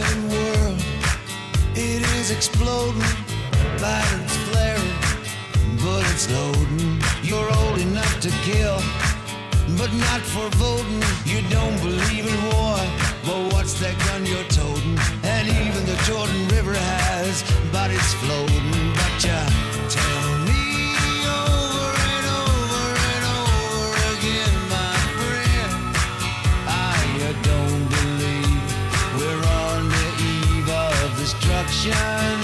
violent world. It is exploding, violence flaring, bullets loading. You're old enough to kill, but not for voting. You don't believe in war, but what's that gun you're toting? And even the Jordan River has bodies floating. But you tell me over and over and over again, my friend, you don't believe we're on the eve of destruction.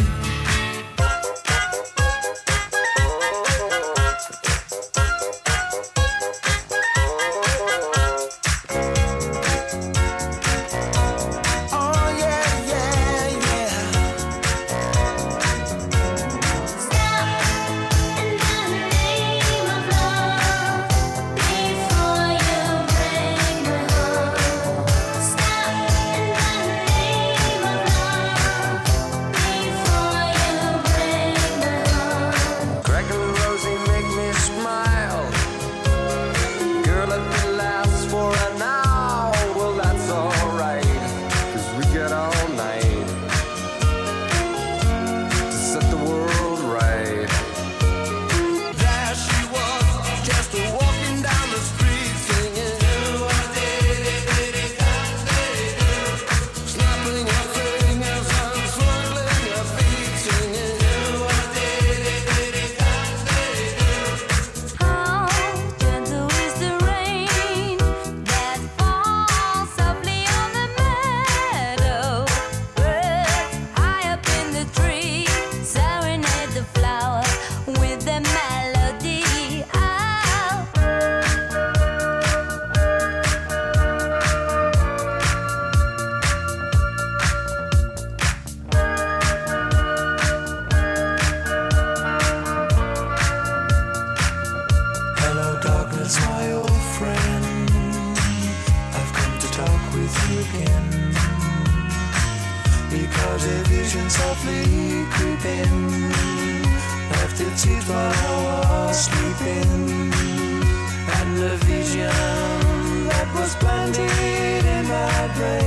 Because a vision softly creeping left its seeds while I was sleeping, and the vision that was planted in my brain